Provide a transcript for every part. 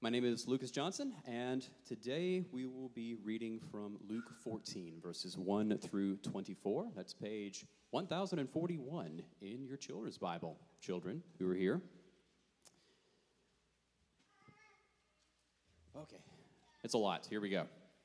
My name is Lucas Johnson, and today we will be reading from Luke 14, verses 1 through 24. That's page 1041 in your children's Bible, children who are here. Okay, it's a lot. Here we go.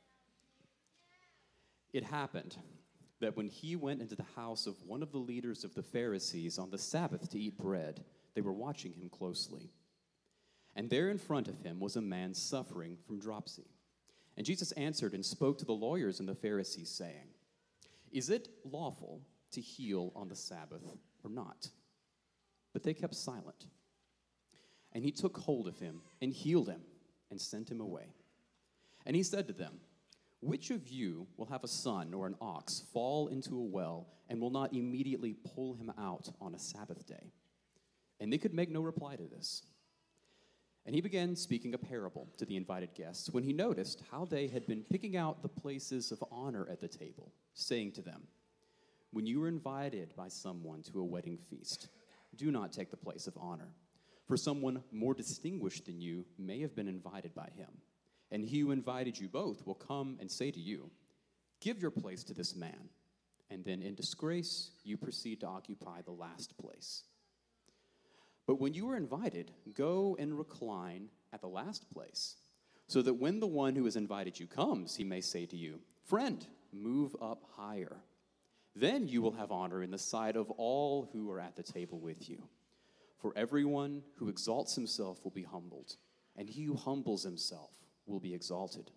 It happened that when he went into the house of one of the leaders of the Pharisees on the Sabbath to eat bread, they were watching him closely. And there in front of him was a man suffering from dropsy. And Jesus answered and spoke to the lawyers and the Pharisees, saying, "Is it lawful to heal on the Sabbath or not?" But they kept silent. And he took hold of him and healed him and sent him away. And he said to them, "Which of you will have a son or an ox fall into a well and will not immediately pull him out on a Sabbath day?" And they could make no reply to this. And he began speaking a parable to the invited guests when he noticed how they had been picking out the places of honor at the table, saying to them, "When you are invited by someone to a wedding feast, do not take the place of honor, for someone more distinguished than you may have been invited by him. And he who invited you both will come and say to you, 'Give your place to this man,' and then in disgrace you proceed to occupy the last place. But when you are invited, go and recline at the last place, so that when the one who has invited you comes, he may say to you, 'Friend, move up higher.' Then you will have honor in the sight of all who are at the table with you. For everyone who exalts himself will be humbled, and he who humbles himself will be exalted."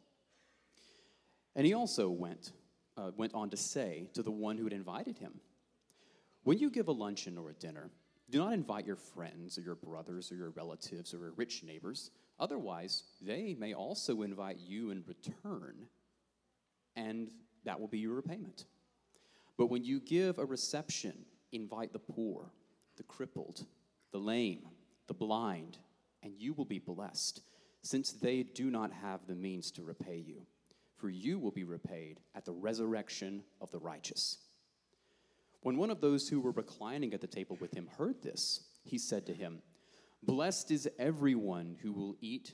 And he also went on to say to the one who had invited him, "When you give a luncheon or a dinner, do not invite your friends or your brothers or your relatives or your rich neighbors. Otherwise, they may also invite you in return, and that will be your repayment. But when you give a reception, invite the poor, the crippled, the lame, the blind, and you will be blessed, since they do not have the means to repay you. For you will be repaid at the resurrection of the righteous." When one of those who were reclining at the table with him heard this, he said to him, "Blessed is everyone who will eat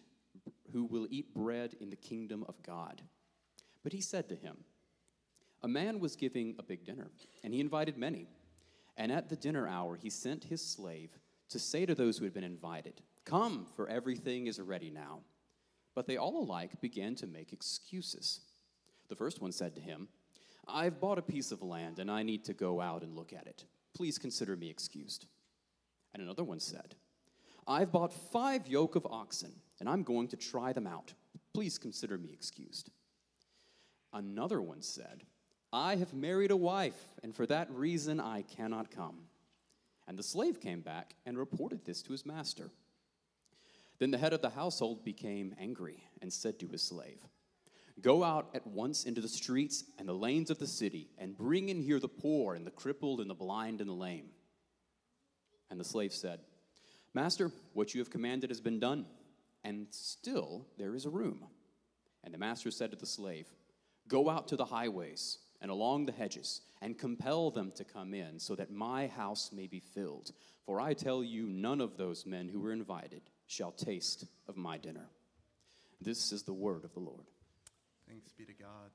bread in the kingdom of God." But he said to him, "A man was giving a big dinner, and he invited many. And at the dinner hour he sent his slave to say to those who had been invited, 'Come, for everything is ready now.' But they all alike began to make excuses. The first one said to him, 'I've bought a piece of land, and I need to go out and look at it. Please consider me excused.' And another one said, 'I've bought 5 yoke of oxen, and I'm going to try them out. Please consider me excused.' Another one said, 'I have married a wife, and for that reason I cannot come.' And the slave came back and reported this to his master. Then the head of the household became angry and said to his slave, 'Go out at once into the streets and the lanes of the city, and bring in here the poor and the crippled and the blind and the lame.' And the slave said, 'Master, what you have commanded has been done, and still there is a room.' And the master said to the slave, 'Go out to the highways and along the hedges, and compel them to come in, so that my house may be filled. For I tell you, none of those men who were invited shall taste of my dinner.'" This is the word of the Lord. Thanks be to God.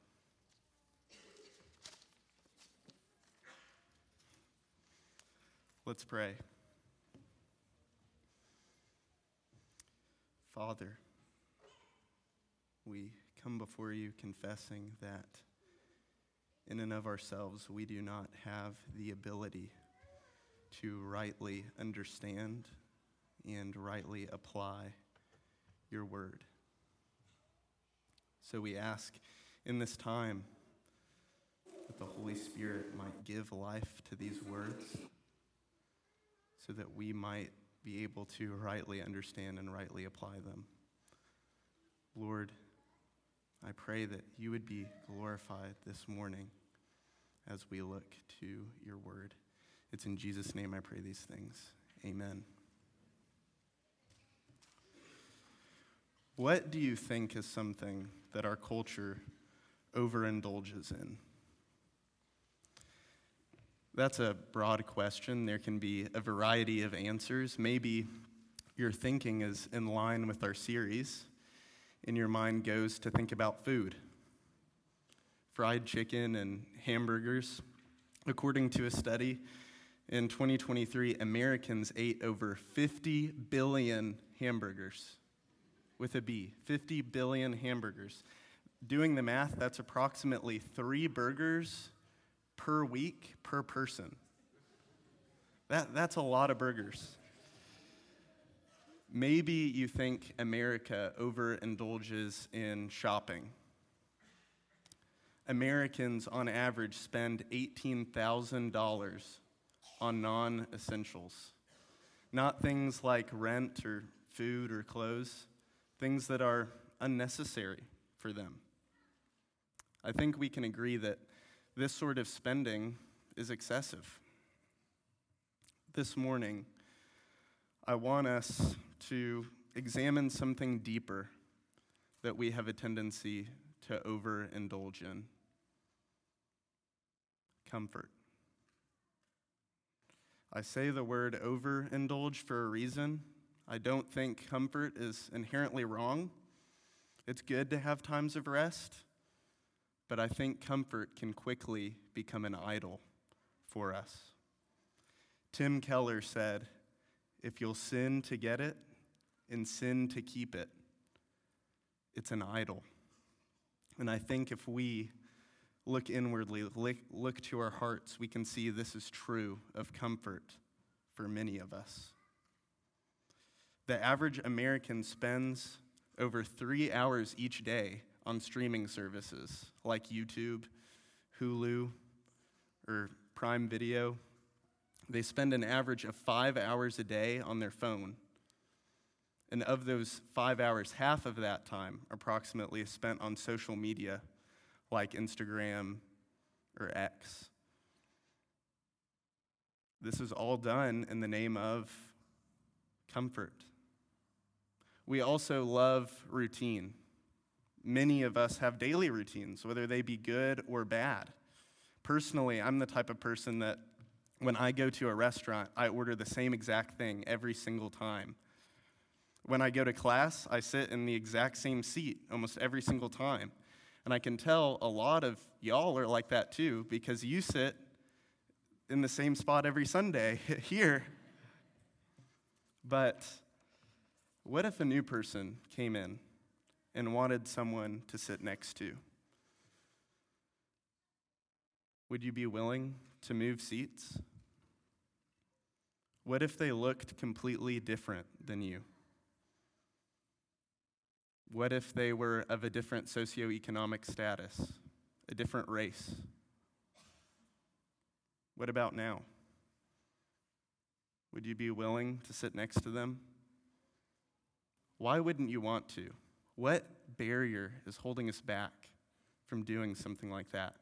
Let's pray. Father, we come before you confessing that in and of ourselves we do not have the ability to rightly understand and rightly apply your word. So we ask in this time that the Holy Spirit might give life to these words so that we might be able to rightly understand and rightly apply them. Lord, I pray that you would be glorified this morning as we look to your word. It's in Jesus' name I pray these things. Amen. What do you think is something that our culture overindulges in? That's a broad question. There can be a variety of answers. Maybe your thinking is in line with our series, in your mind goes to think about food. Fried chicken and hamburgers. According to a study, in 2023, Americans ate over 50 billion hamburgers, with a B, 50 billion hamburgers. Doing the math, that's approximately 3 burgers per week per person. That's a lot of burgers. Maybe you think America overindulges in shopping. Americans, on average, spend $18,000 on non-essentials. Not things like rent or food or clothes, things that are unnecessary for them. I think we can agree that this sort of spending is excessive. This morning, I want us to examine something deeper that we have a tendency to overindulge in. Comfort. I say the word overindulge for a reason. I don't think comfort is inherently wrong. It's good to have times of rest, but I think comfort can quickly become an idol for us. Tim Keller said, "If you'll sin to get it and sin to keep it, it's an idol." And I think if we look inwardly, look to our hearts, we can see this is true of comfort for many of us. The average American spends over 3 hours each day on streaming services like YouTube, Hulu, or Prime Video. They spend an average of 5 hours a day on their phone. And of those 5 hours, half of that time approximately is spent on social media like Instagram or X. This is all done in the name of comfort. We also love routine. Many of us have daily routines, whether they be good or bad. Personally, I'm the type of person that when I go to a restaurant, I order the same exact thing every single time. When I go to class, I sit in the exact same seat almost every single time. And I can tell a lot of y'all are like that too, because you sit in the same spot every Sunday here. But what if a new person came in and wanted someone to sit next to? Would you be willing to move seats? What if they looked completely different than you? What if they were of a different socioeconomic status, a different race? What about now? Would you be willing to sit next to them? Why wouldn't you want to? What barrier is holding us back from doing something like that?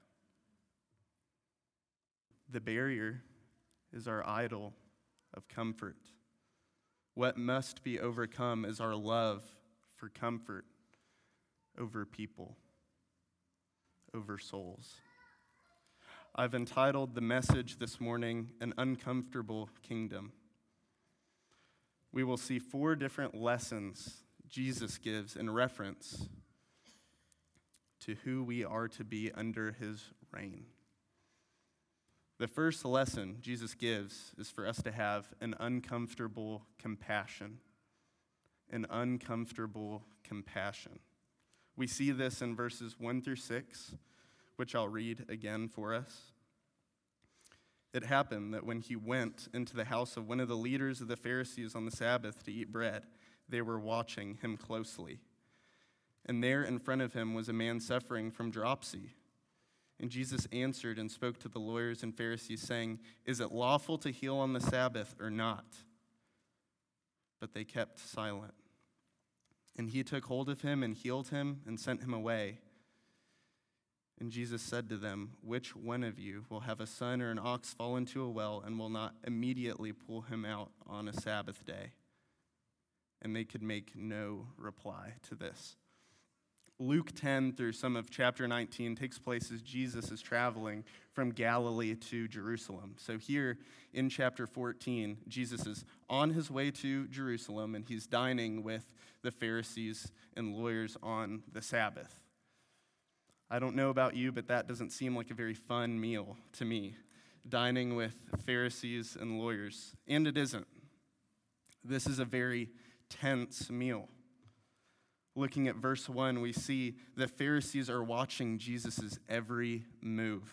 The barrier is our idol of comfort. What must be overcome is our love for comfort over people, over souls. I've entitled the message this morning, An Uncomfortable Kingdom. We will see 4 different lessons Jesus gives in reference to who we are to be under his reign. The first lesson Jesus gives is for us to have an uncomfortable compassion. An uncomfortable compassion. We see this in verses 1 through 6, which I'll read again for us. It happened that when he went into the house of one of the leaders of the Pharisees on the Sabbath to eat bread, they were watching him closely. And there in front of him was a man suffering from dropsy. And Jesus answered and spoke to the lawyers and Pharisees, saying, "Is it lawful to heal on the Sabbath or not?" But they kept silent. And he took hold of him and healed him and sent him away. And Jesus said to them, "Which one of you will have a son or an ox fall into a well and will not immediately pull him out on a Sabbath day?" And they could make no reply to this. Luke 10 through some of chapter 19 takes place as Jesus is traveling from Galilee to Jerusalem. So here in chapter 14, Jesus is on his way to Jerusalem, and he's dining with the Pharisees and lawyers on the Sabbath. I don't know about you, but that doesn't seem like a very fun meal to me, dining with Pharisees and lawyers. And it isn't. This is a very tense meal. Looking at verse 1, we see the Pharisees are watching Jesus' every move.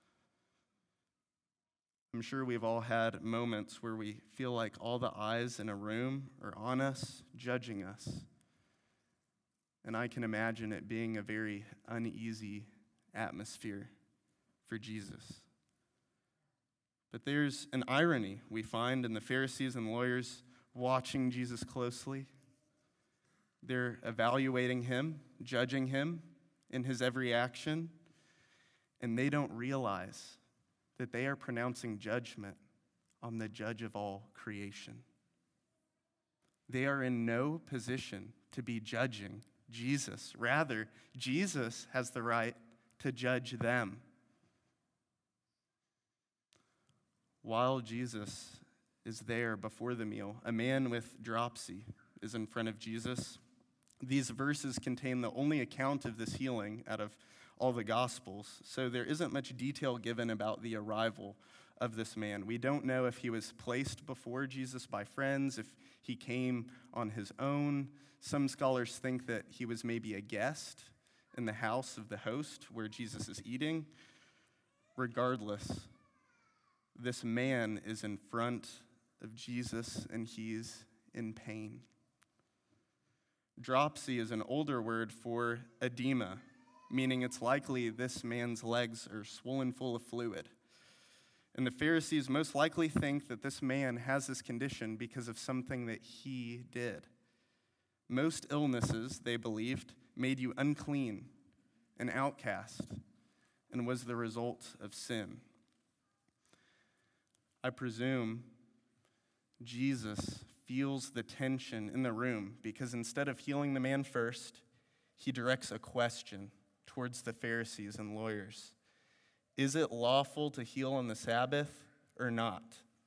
I'm sure we've all had moments where we feel like all the eyes in a room are on us, judging us. And I can imagine it being a very uneasy atmosphere for Jesus. But there's an irony we find in the Pharisees and lawyers watching Jesus closely. They're evaluating him, judging him in his every action, and they don't realize that they are pronouncing judgment on the judge of all creation. They are in no position to be judging Jesus. Rather, Jesus has the right to judge them. While Jesus is there before the meal, a man with dropsy is in front of Jesus. These verses contain the only account of this healing out of all the Gospels, so there isn't much detail given about the arrival of this man. We don't know if he was placed before Jesus by friends, if he came on his own. Some scholars think that he was maybe a guest in the house of the host where Jesus is eating. Regardless, this man is in front of Jesus and he's in pain. Dropsy is an older word for edema, meaning it's likely this man's legs are swollen full of fluid. And the Pharisees most likely think that this man has this condition because of something that he did. Most illnesses, they believed, made you unclean, an outcast, and was the result of sin. I presume Jesus feels the tension in the room because instead of healing the man first, he directs a question towards the Pharisees and lawyers. Is it lawful to heal on the Sabbath or not?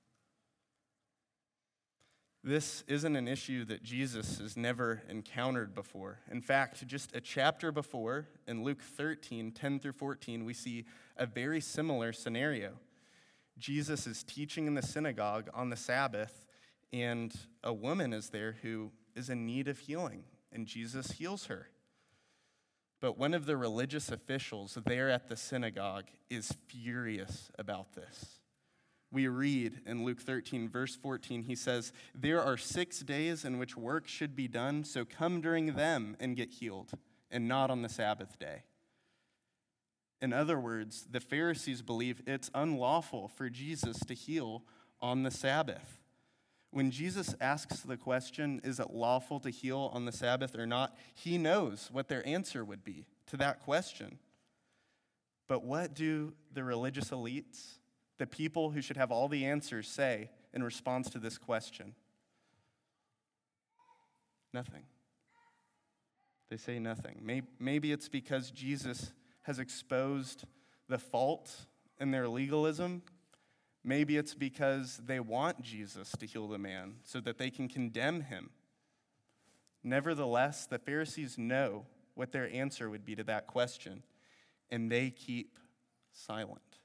This isn't an issue that Jesus has never encountered before. In fact, just a chapter before, in Luke 13, 10 through 14, we see a very similar scenario. Jesus is teaching in the synagogue on the Sabbath, and a woman is there who is in need of healing, and Jesus heals her. But one of the religious officials there at the synagogue is furious about this. We read in Luke 13, verse 14, he says, "There are 6 days in which work should be done, so come during them and get healed, and not on the Sabbath day." In other words, the Pharisees believe it's unlawful for Jesus to heal on the Sabbath. When Jesus asks the question, is it lawful to heal on the Sabbath or not, he knows what their answer would be to that question. But what do the religious elites, the people who should have all the answers, say in response to this question? Nothing. They say nothing. Maybe it's because Jesus has exposed the fault in their legalism. Maybe it's because they want Jesus to heal the man so that they can condemn him. Nevertheless, the Pharisees know what their answer would be to that question, and they keep silent.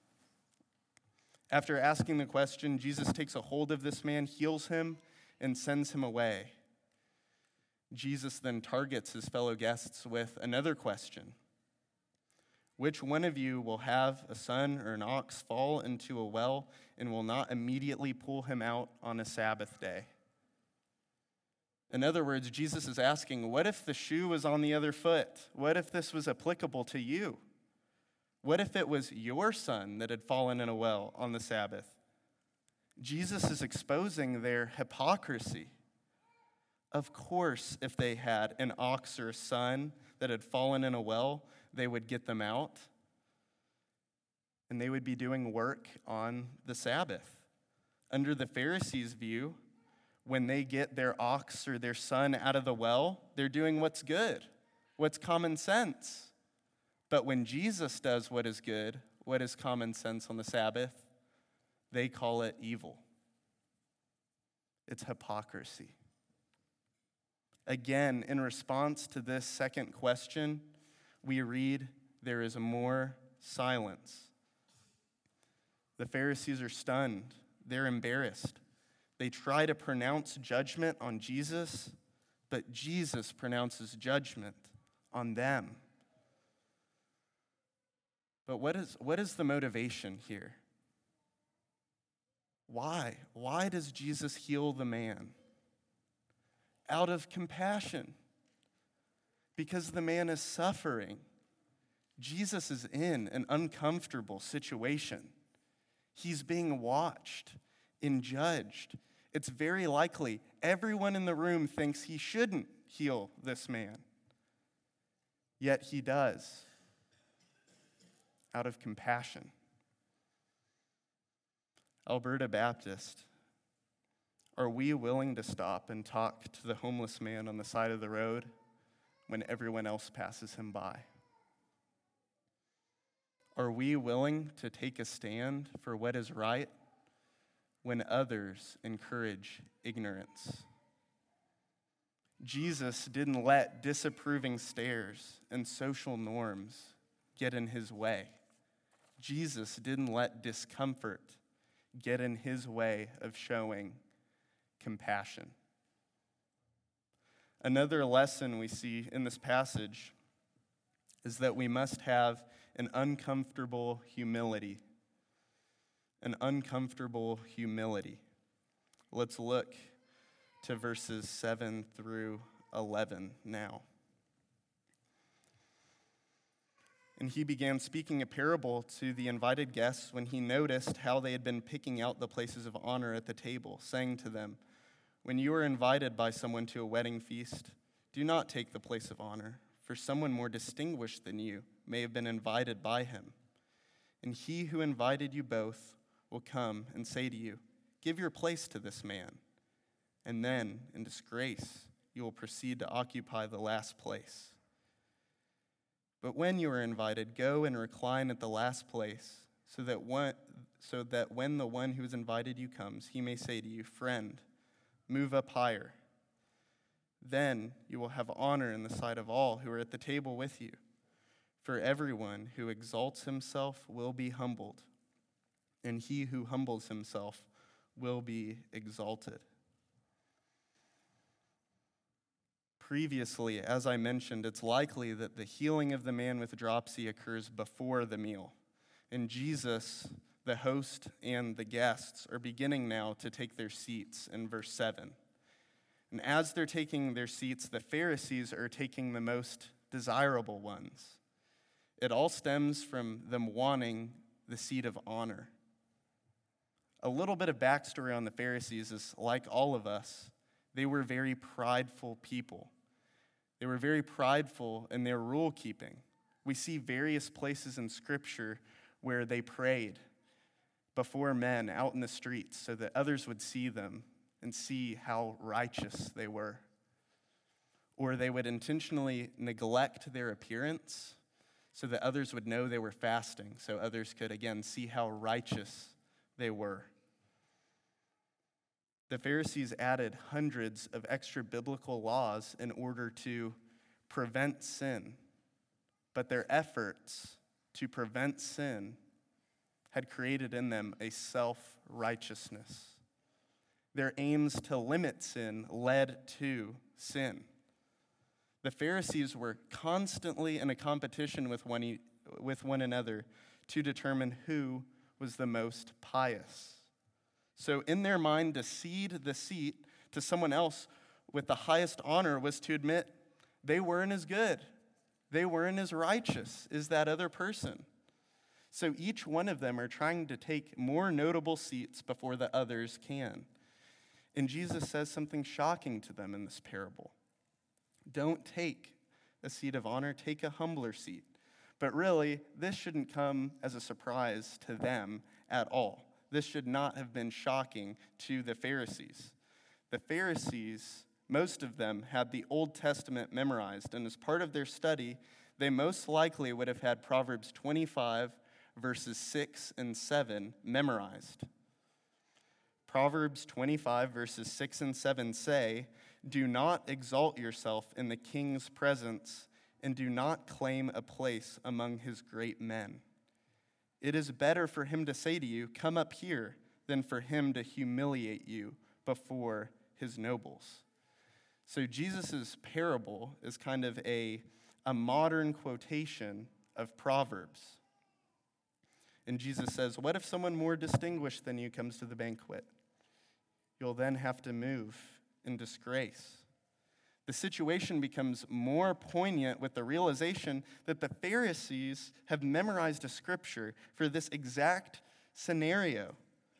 After asking the question, Jesus takes a hold of this man, heals him, and sends him away. Jesus then targets his fellow guests with another question. Which one of you will have a son or an ox fall into a well and will not immediately pull him out on a Sabbath day? In other words, Jesus is asking, what if the shoe was on the other foot? What if this was applicable to you? What if it was your son that had fallen in a well on the Sabbath? Jesus is exposing their hypocrisy. Of course, if they had an ox or a son that had fallen in a well, they would get them out, and they would be doing work on the Sabbath. Under the Pharisees' view, when they get their ox or their son out of the well, they're doing what's good. What's common sense? But when Jesus does what is good, what is common sense on the Sabbath? They call it evil. It's hypocrisy. Again, in response to this second question, we read, there is more silence. The Pharisees are stunned. They're embarrassed. They try to pronounce judgment on Jesus, but Jesus pronounces judgment on them. But what is the motivation here? Why? Why does Jesus heal the man? Out of compassion. Because the man is suffering. Jesus is in an uncomfortable situation. He's being watched and judged. It's very likely everyone in the room thinks he shouldn't heal this man. Yet he does. Out of compassion. Alberta Baptist, are we willing to stop and talk to the homeless man on the side of the road when everyone else passes him by? Are we willing to take a stand for what is right when others encourage ignorance? Jesus didn't let disapproving stares and social norms get in his way. Jesus didn't let discomfort get in his way of showing compassion. Another lesson we see in this passage is that we must have an uncomfortable humility. An uncomfortable humility. Let's look to verses 7 through 11 now. And he began speaking a parable to the invited guests when he noticed how they had been picking out the places of honor at the table, saying to them, "When you are invited by someone to a wedding feast, do not take the place of honor, for someone more distinguished than you may have been invited by him. And he who invited you both will come and say to you, 'Give your place to this man.' And then, in disgrace, you will proceed to occupy the last place. But when you are invited, go and recline at the last place, so that when the one who has invited you comes, he may say to you, 'Friend, move up higher.' Then you will have honor in the sight of all who are at the table with you. For everyone who exalts himself will be humbled, and he who humbles himself will be exalted." Previously, as I mentioned, it's likely that the healing of the man with dropsy occurs before the meal. And Jesus, the host, and the guests are beginning now to take their seats in verse 7. And as they're taking their seats, the Pharisees are taking the most desirable ones. It all stems from them wanting the seat of honor. A little bit of backstory on the Pharisees is, like all of us, they were very prideful people. They were very prideful in their rule keeping. We see various places in Scripture where they prayed before men out in the streets so that others would see them and see how righteous they were. Or they would intentionally neglect their appearance so that others would know they were fasting, so others could, again, see how righteous they were. The Pharisees added hundreds of extra biblical laws in order to prevent sin, but their efforts to prevent sin had created in them a self-righteousness. Their aims to limit sin led to sin. The Pharisees were constantly in a competition with one another to determine who was the most pious. So in their mind, to cede the seat to someone else with the highest honor was to admit they weren't as good, they weren't as righteous as that other person. So each one of them are trying to take more notable seats before the others can. And Jesus says something shocking to them in this parable. Don't take a seat of honor, take a humbler seat. But really, this shouldn't come as a surprise to them at all. This should not have been shocking to the Pharisees. The Pharisees Most of them had the Old Testament memorized, and as part of their study, they most likely would have had Proverbs 25, verses 6 and 7 memorized. Proverbs 25, verses 6 and 7 say, "Do not exalt yourself in the king's presence, and do not claim a place among his great men. It is better for him to say to you, 'Come up here,' than for him to humiliate you before his nobles." So Jesus' parable is kind of a modern quotation of Proverbs. And Jesus says, what if someone more distinguished than you comes to the banquet? You'll then have to move in disgrace. The situation becomes more poignant with the realization that the Pharisees have memorized a scripture for this exact scenario.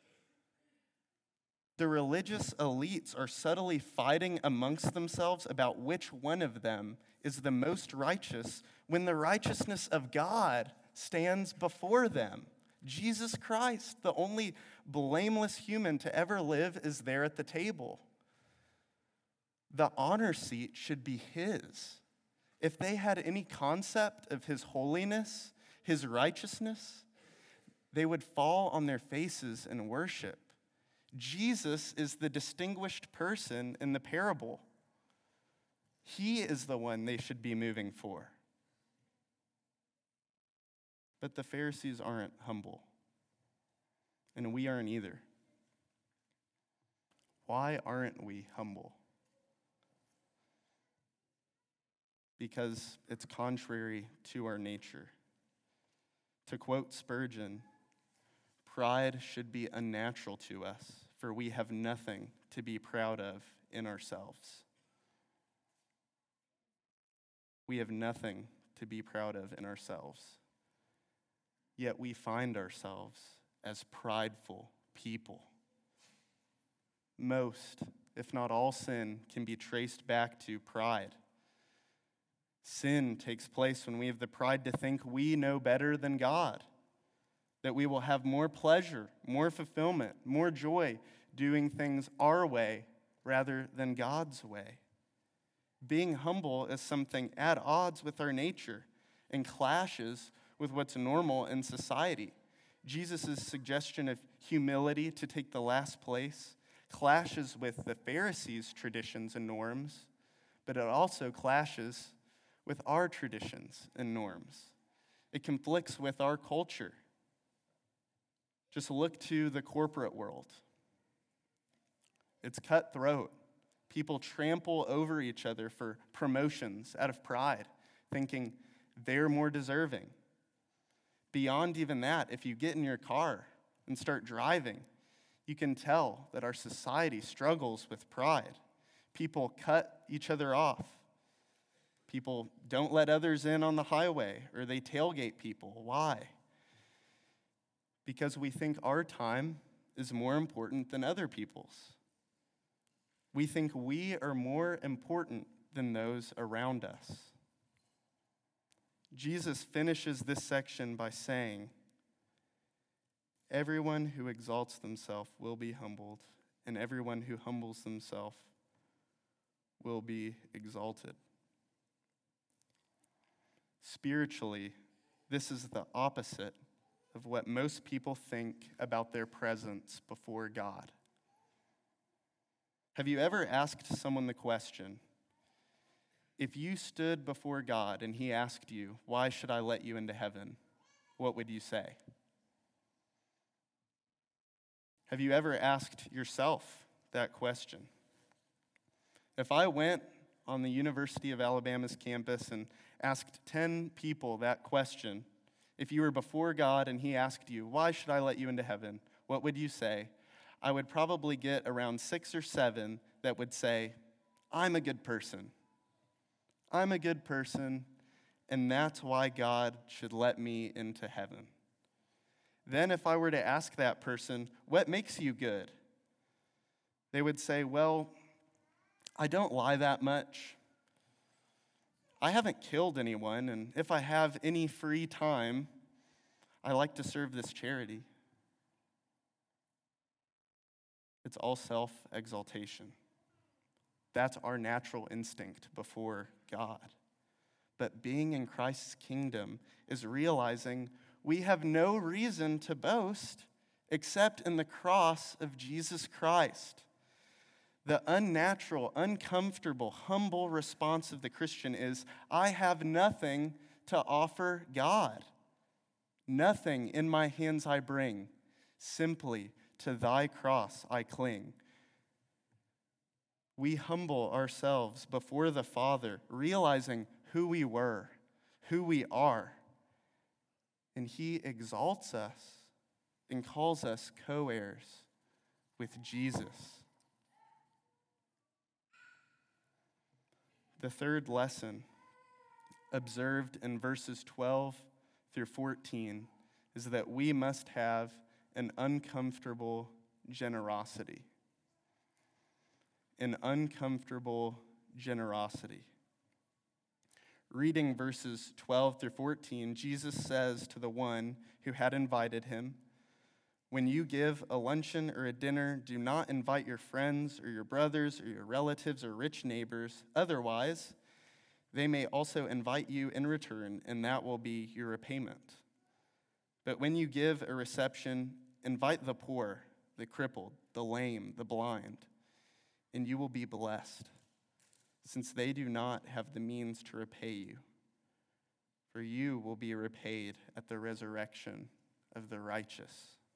The religious elites are subtly fighting amongst themselves about which one of them is the most righteous when the righteousness of God stands before them. Jesus Christ, the only blameless human to ever live, is there at the table. The honor seat should be his. If they had any concept of his holiness, his righteousness, they would fall on their faces and worship. Jesus is the distinguished person in the parable. He is the one they should be moving for. But the Pharisees aren't humble, and we aren't either. Why aren't we humble? Because it's contrary to our nature. To quote Spurgeon, pride should be unnatural to us, for we have nothing to be proud of in ourselves. We have nothing to be proud of in ourselves. Yet we find ourselves as prideful people. Most, if not all sin, can be traced back to pride. Sin takes place when we have the pride to think we know better than God, that we will have more pleasure, more fulfillment, more joy doing things our way rather than God's way. Being humble is something at odds with our nature and clashes with what's normal in society. Jesus' suggestion of humility to take the last place clashes with the Pharisees' traditions and norms, but it also clashes with our traditions and norms. It conflicts with our culture. Just look to the corporate world. It's cutthroat. People trample over each other for promotions out of pride, thinking they're more deserving. Beyond even that, if you get in your car and start driving, you can tell that our society struggles with pride. People cut each other off. People don't let others in on the highway, or they tailgate people. Why? Because we think our time is more important than other people's. We think we are more important than those around us. Jesus finishes this section by saying, "Everyone who exalts themselves will be humbled, and everyone who humbles himself will be exalted." Spiritually, this is the opposite of what most people think about their presence before God. Have you ever asked someone the question, if you stood before God and he asked you, "Why should I let you into heaven?" what would you say? Have you ever asked yourself that question? If I went on the University of Alabama's campus and asked 10 people that question, if you were before God and he asked you, "Why should I let you into heaven?" what would you say? I would probably get around 6 or 7 that would say, "I'm a good person. I'm a good person, and that's why God should let me into heaven." Then if I were to ask that person, "What makes you good?" they would say, "Well, I don't lie that much. I haven't killed anyone, and if I have any free time, I like to serve this charity." It's all self-exaltation. That's our natural instinct before God. But being in Christ's kingdom is realizing we have no reason to boast except in the cross of Jesus Christ. The unnatural, uncomfortable, humble response of the Christian is, I have nothing to offer God. Nothing in my hands I bring. Simply to thy cross I cling. We humble ourselves before the Father, realizing who we were, who we are. And he exalts us and calls us co-heirs with Jesus. The third lesson, observed in verses 12 through 14, is that we must have an uncomfortable generosity. An uncomfortable generosity. Reading verses 12 through 14, Jesus says to the one who had invited him, when you give a luncheon or a dinner, do not invite your friends or your brothers or your relatives or rich neighbors. Otherwise, they may also invite you in return, and that will be your repayment. But when you give a reception, invite the poor, the crippled, the lame, the blind, and you will be blessed, since they do not have the means to repay you. For you will be repaid at the resurrection of the righteous.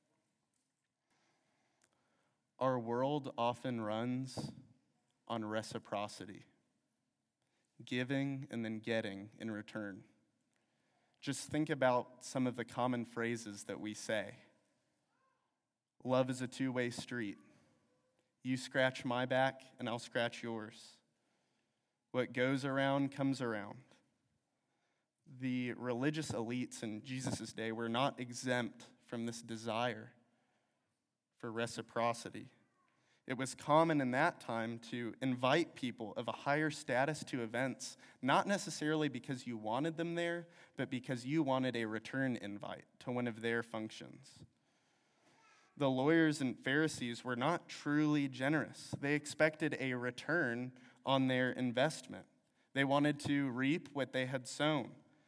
Our world often runs on reciprocity, giving and then getting in return. Just think about some of the common phrases that we say. Love is a two-way street. You scratch my back and I'll scratch yours. What goes around comes around. The religious elites in Jesus' day were not exempt from this desire for reciprocity. It was common in that time to invite people of a higher status to events, not necessarily because you wanted them there, but because you wanted a return invite to one of their functions. The lawyers and Pharisees were not truly generous. They expected a return on their investment. They wanted to reap what they had sown.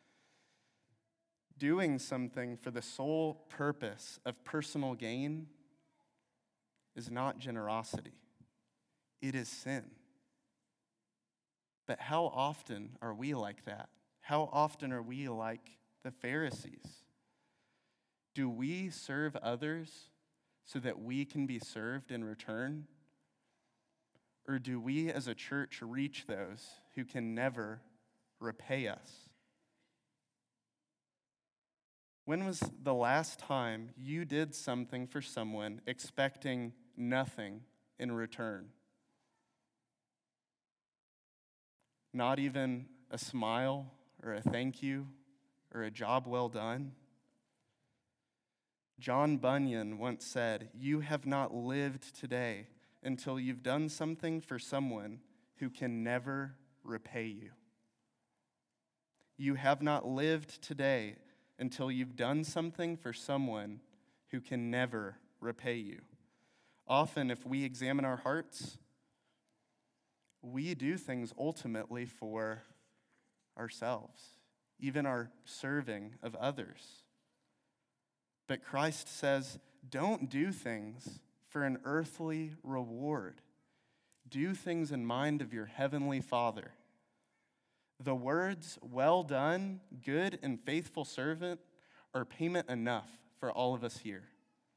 Doing something for the sole purpose of personal gain is not generosity. It is sin. But how often are we like that? How often are we like the Pharisees? Do we serve others so that we can be served in return? Or do we as a church reach those who can never repay us? When was the last time you did something for someone expecting nothing in return? Not even a smile or a thank you or a job well done? John Bunyan once said, "You have not lived today until you've done something for someone who can never repay you." You have not lived today until you've done something for someone who can never repay you. Often, if we examine our hearts, we do things ultimately for ourselves, even our serving of others. But Christ says, don't do things for an earthly reward. Do things in mind of your heavenly Father. The words, "Well done, good and faithful servant," are payment enough for all of us here.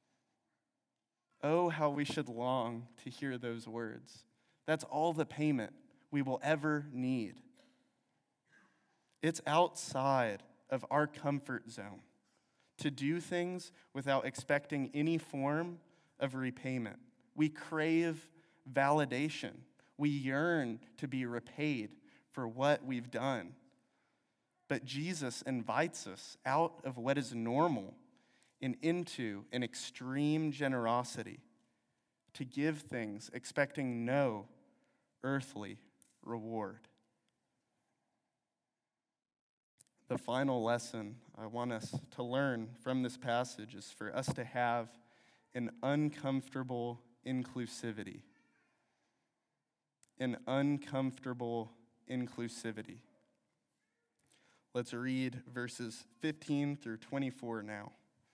Oh, how we should long to hear those words. That's all the payment we will ever need. It's outside of our comfort zone to do things without expecting any form of repayment. We crave validation. We yearn to be repaid for what we've done. But Jesus invites us out of what is normal and into an extreme generosity to give things expecting no earthly reward. The final lesson I want us to learn from this passage is for us to have an uncomfortable inclusivity. in uncomfortable inclusivity. Let's read verses 15 through 24 now.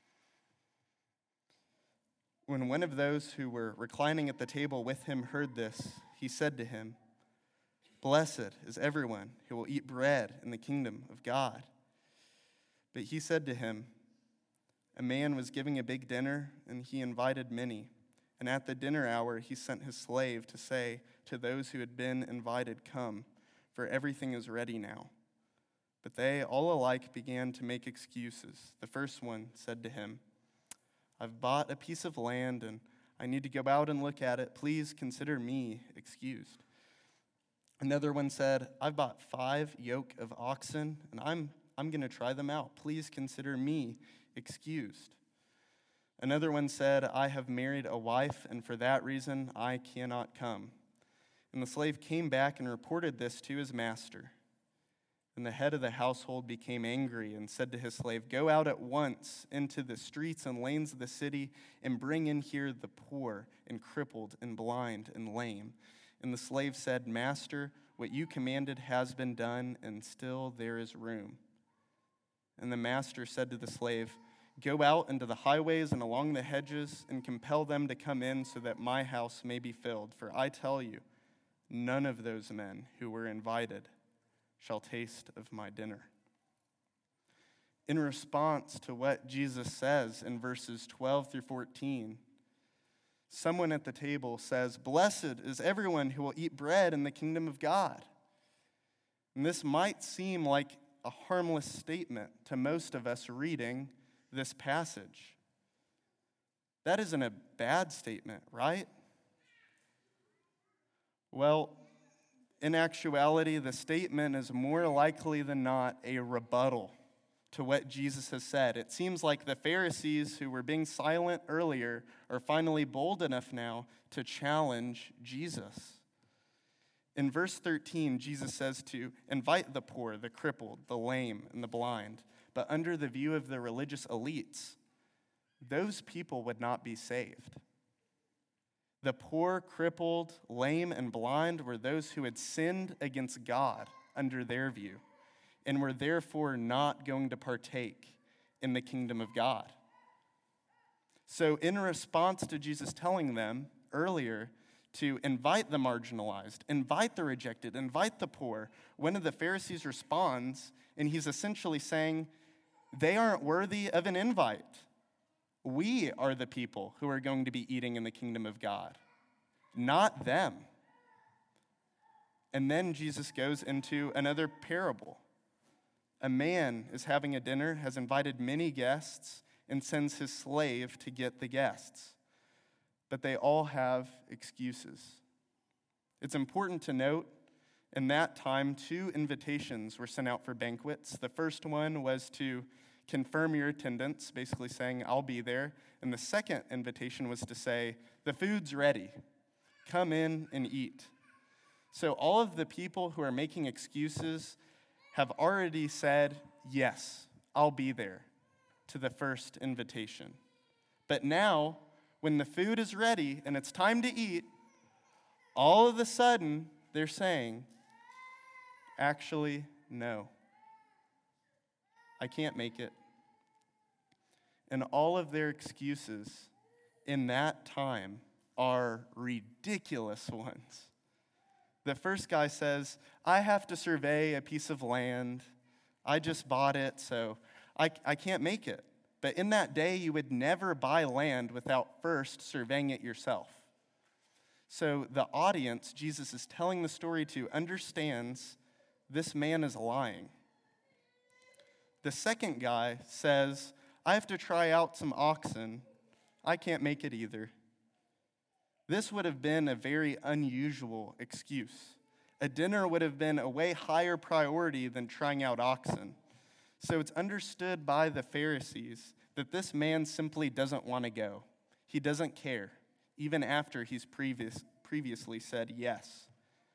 When one of those who were reclining at the table with him heard this, he said to him, "Blessed is everyone who will eat bread in the kingdom of God." But he said to him, "A man was giving a big dinner, and he invited many. And at the dinner hour he sent his slave to say to those who had been invited, 'Come, for everything is ready now.' But they all alike began to make excuses. The first one said to him, 'I've bought a piece of land, and I need to go out and look at it. Please consider me excused.' Another one said, 'I've bought 5 yoke of oxen, and I'm going to try them out. Please consider me excused.' Another one said, 'I have married a wife, and for that reason I cannot come.' And the slave came back and reported this to his master. And the head of the household became angry and said to his slave, 'Go out at once into the streets and lanes of the city and bring in here the poor and crippled and blind and lame.' And the slave said, 'Master, what you commanded has been done, and still there is room.' And the master said to the slave, 'Go out into the highways and along the hedges and compel them to come in so that my house may be filled. For I tell you, none of those men who were invited shall taste of my dinner.'" In response to what Jesus says in verses 12 through 14, someone at the table says, "Blessed is everyone who will eat bread in the kingdom of God." And this might seem like a harmless statement to most of us reading this passage. That isn't a bad statement, right? Well, in actuality, the statement is more likely than not a rebuttal to what Jesus has said. It seems like the Pharisees, who were being silent earlier, are finally bold enough now to challenge Jesus. In verse 13, Jesus says to invite the poor, the crippled, the lame, and the blind. But under the view of the religious elites, those people would not be saved. The poor, crippled, lame, and blind were those who had sinned against God under their view and were therefore not going to partake in the kingdom of God. So in response to Jesus telling them earlier to invite the marginalized, invite the rejected, invite the poor, one of the Pharisees responds, and he's essentially saying, they aren't worthy of an invite. We are the people who are going to be eating in the kingdom of God, not them. And then Jesus goes into another parable. A man is having a dinner, has invited many guests, and sends his slave to get the guests. But they all have excuses. It's important to note, in that time, 2 invitations were sent out for banquets. The first one was to confirm your attendance, basically saying, I'll be there. And the second invitation was to say, the food's ready. Come in and eat. So all of the people who are making excuses have already said, yes, I'll be there to the first invitation. But now, when the food is ready and it's time to eat, all of a sudden, they're saying, actually, no. I can't make it. And all of their excuses in that time are ridiculous ones. The first guy says, I have to survey a piece of land. I just bought it, so I can't make it. But in that day, you would never buy land without first surveying it yourself. So the audience Jesus is telling the story to understands this man is lying. The second guy says, I have to try out some oxen. I can't make it either. This would have been a very unusual excuse. A dinner would have been a way higher priority than trying out oxen. So it's understood by the Pharisees that this man simply doesn't want to go. He doesn't care, even after he's previously said yes.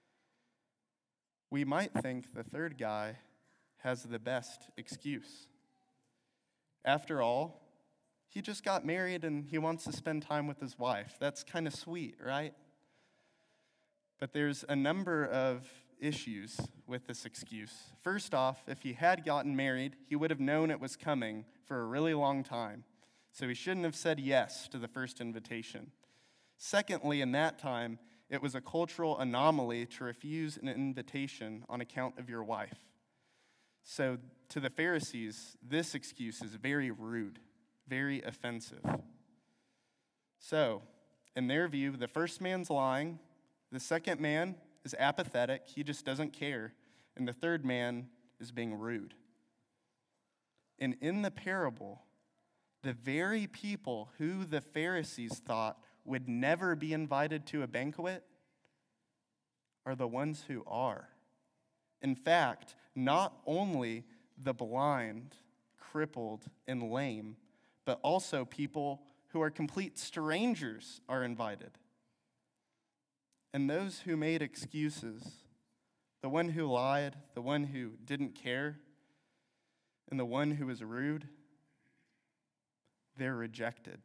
We might think the third guy has the best excuse. After all, he just got married and he wants to spend time with his wife. That's kind of sweet, right? But there's a number of issues with this excuse. First off, if he had gotten married, he would have known it was coming for a really long time. So he shouldn't have said yes to the first invitation. Secondly, in that time, it was a cultural anomaly to refuse an invitation on account of your wife. So to the Pharisees, this excuse is very rude, very offensive. So, in their view, the first man's lying, the second man is apathetic, he just doesn't care, and the third man is being rude. And in the parable, the very people who the Pharisees thought would never be invited to a banquet are the ones who are. In fact, not only the blind, crippled, and lame, but also people who are complete strangers are invited. And those who made excuses, the one who lied, the one who didn't care, and the one who was rude, they're rejected.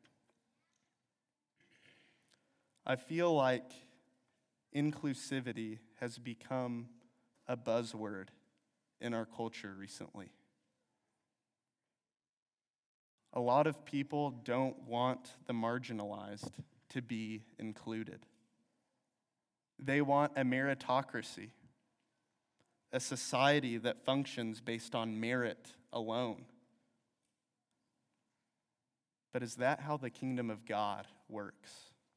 I feel like inclusivity has become a buzzword in our culture recently. A lot of people don't want the marginalized to be included. They want a meritocracy, a society that functions based on merit alone. But is that how the kingdom of God works?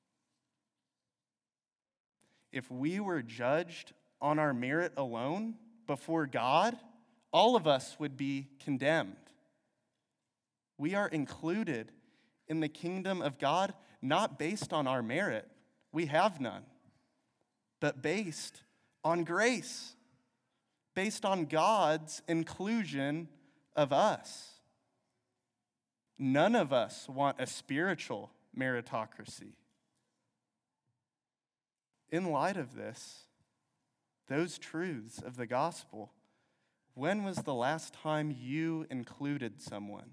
If we were judged on our merit alone before God, all of us would be condemned. We are included in the kingdom of God not based on our merit, we have none, but based on grace, based on God's inclusion of us. None of us want a spiritual meritocracy. In light of this, those truths of the gospel, when was the last time you included someone?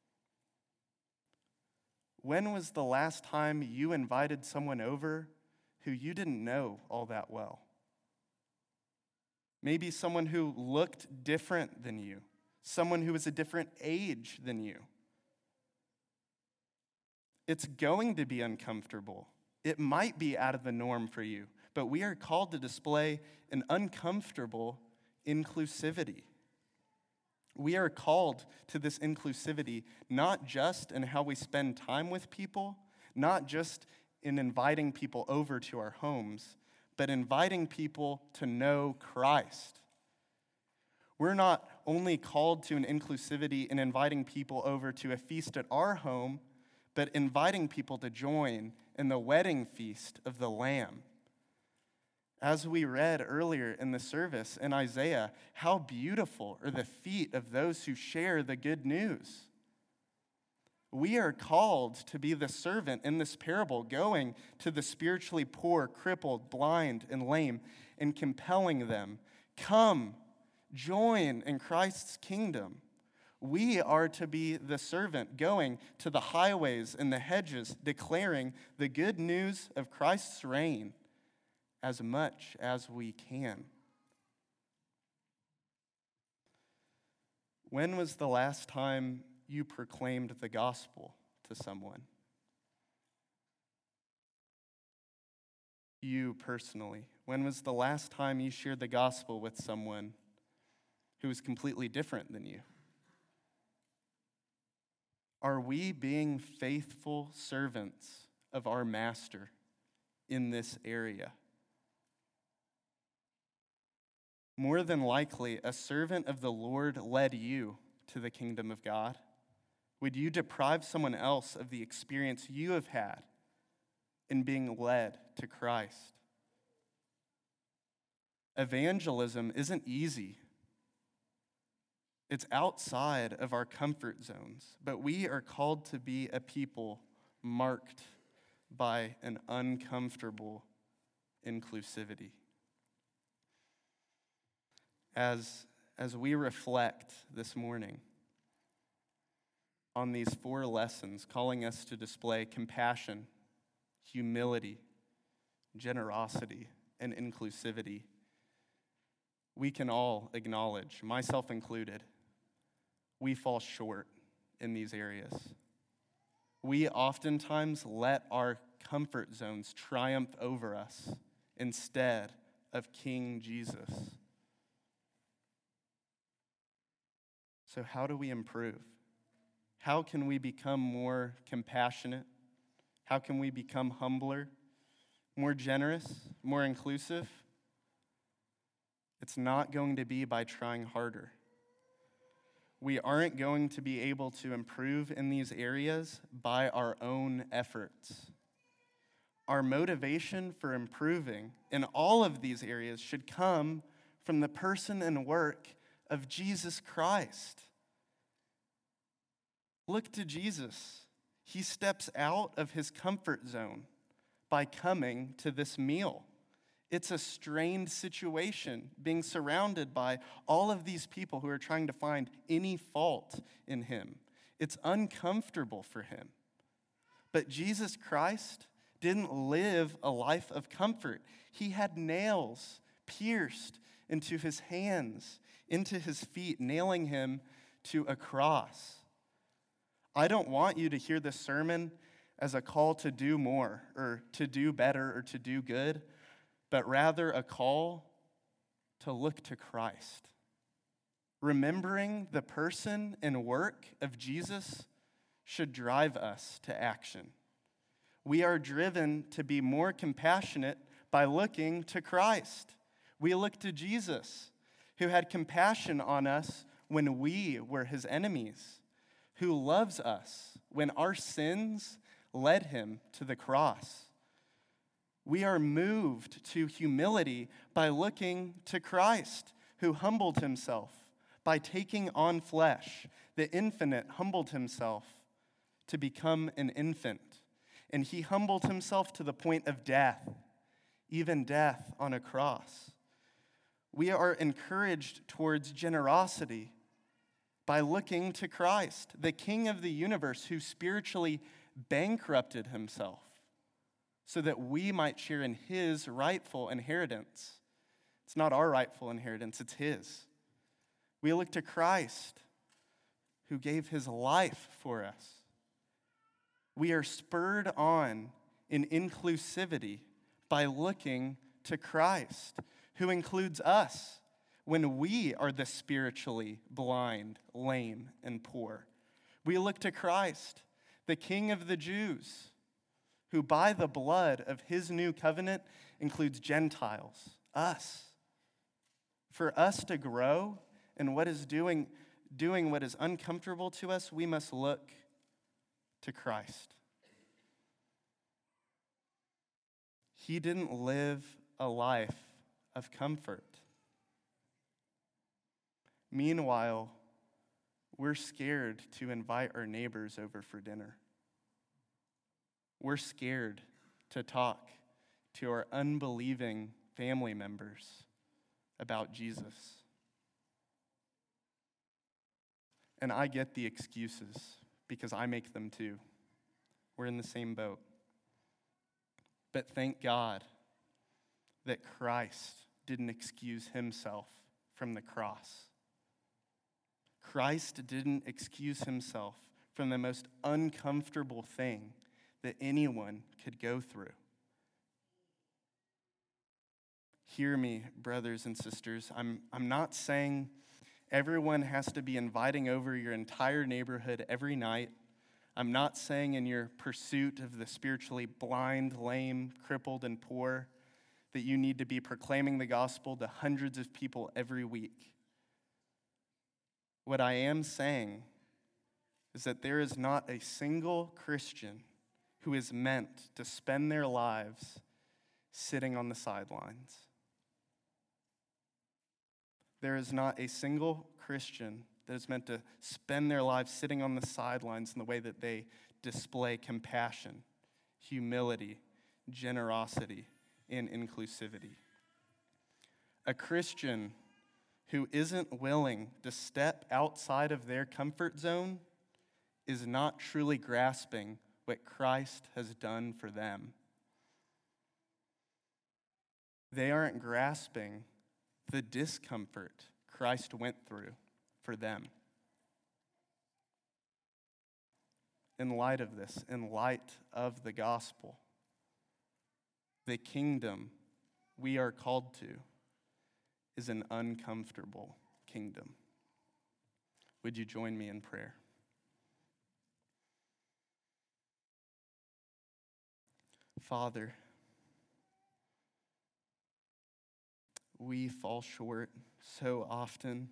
When was the last time you invited someone over who you didn't know all that well? Maybe someone who looked different than you, someone who was a different age than you. It's going to be uncomfortable. It might be out of the norm for you, but we are called to display an uncomfortable inclusivity. We are called to this inclusivity not just in how we spend time with people, not just in inviting people over to our homes, but inviting people to know Christ. We're not only called to an inclusivity in inviting people over to a feast at our home, but inviting people to join in the wedding feast of the Lamb. As we read earlier in the service in Isaiah, how beautiful are the feet of those who share the good news. We are called to be the servant in this parable, going to the spiritually poor, crippled, blind, and lame, and compelling them, come, join in Christ's kingdom. We are to be the servant going to the highways and the hedges, declaring the good news of Christ's reign as much as we can. When was the last time you proclaimed the gospel to someone? You personally. When was the last time you shared the gospel with someone who was completely different than you? Are we being faithful servants of our Master in this area? More than likely, a servant of the Lord led you to the kingdom of God. Would you deprive someone else of the experience you have had in being led to Christ? Evangelism isn't easy. It's outside of our comfort zones, but we are called to be a people marked by an uncomfortable inclusivity. As we reflect this morning on these 4 lessons calling us to display compassion, humility, generosity, and inclusivity, we can all acknowledge, myself included, we fall short in these areas. We oftentimes let our comfort zones triumph over us instead of King Jesus. So how do we improve? How can we become more compassionate? How can we become humbler, more generous, more inclusive? It's not going to be by trying harder. We aren't going to be able to improve in these areas by our own efforts. Our motivation for improving in all of these areas should come from the person and work of Jesus Christ. Look to Jesus. He steps out of his comfort zone by coming to this meal. It's a strained situation, being surrounded by all of these people who are trying to find any fault in him. It's uncomfortable for him. But Jesus Christ didn't live a life of comfort. He had nails pierced into his hands, into his feet, nailing him to a cross. I don't want you to hear this sermon as a call to do more, or to do better, or to do good, but rather a call to look to Christ. Remembering the person and work of Jesus should drive us to action. We are driven to be more compassionate by looking to Christ. We look to Jesus, who had compassion on us when we were his enemies, who loves us when our sins led him to the cross. We are moved to humility by looking to Christ, who humbled himself by taking on flesh. The infinite humbled himself to become an infant, and he humbled himself to the point of death, even death on a cross. We are encouraged towards generosity by looking to Christ, the King of the universe, who spiritually bankrupted himself so that we might share in his rightful inheritance. It's not our rightful inheritance, it's his. We look to Christ, who gave his life for us. We are spurred on in inclusivity by looking to Christ, who includes us when we are the spiritually blind, lame, and poor. We look to Christ, the King of the Jews, who by the blood of his new covenant includes Gentiles, us. For us to grow in what is doing what is uncomfortable to us, we must look to Christ. He didn't live a life of comfort. Meanwhile, we're scared to invite our neighbors over for dinner. We're scared to talk to our unbelieving family members about Jesus. And I get the excuses because I make them too. We're in the same boat. But thank God that Christ didn't excuse himself from the cross. Christ didn't excuse himself from the most uncomfortable thing that anyone could go through. Hear me, brothers and sisters. I'm not saying everyone has to be inviting over your entire neighborhood every night. I'm not saying in your pursuit of the spiritually blind, lame, crippled, and poor that you need to be proclaiming the gospel to hundreds of people every week. What I am saying is that there is not a single Christian who is meant to spend their lives sitting on the sidelines. There is not a single Christian that is meant to spend their lives sitting on the sidelines in the way that they display compassion, humility, generosity, and inclusivity. A Christian who isn't willing to step outside of their comfort zone is not truly grasping what Christ has done for them. They aren't grasping the discomfort Christ went through for them. In light of this, in light of the gospel, the kingdom we are called to is an uncomfortable kingdom. Would you join me in prayer? Father, we fall short so often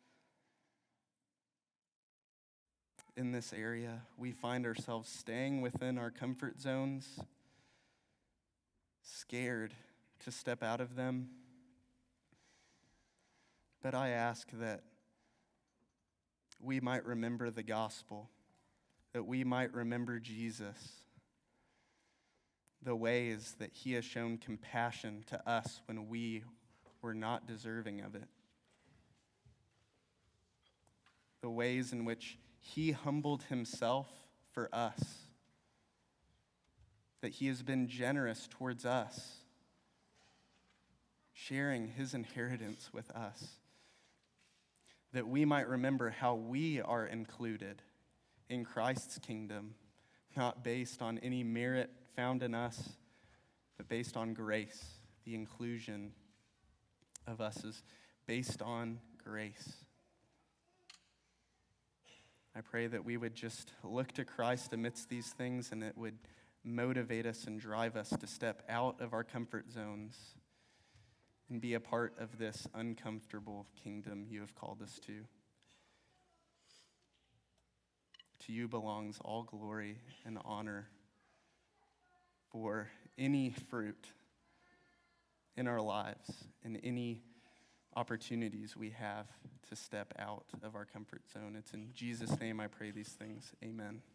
in this area. We find ourselves staying within our comfort zones, scared to step out of them. But I ask that we might remember the gospel, that we might remember Jesus, the ways that he has shown compassion to us when we were not deserving of it, the ways in which he humbled himself for us, that he has been generous towards us, sharing his inheritance with us, that we might remember how we are included in Christ's kingdom, not based on any merit found in us, but based on grace. The inclusion of us is based on grace. I pray that we would just look to Christ amidst these things, and it would motivate us and drive us to step out of our comfort zones and be a part of this uncomfortable kingdom you have called us to. To you belongs all glory and honor for any fruit in our lives and any opportunities we have to step out of our comfort zone. It's in Jesus' name I pray these things. Amen.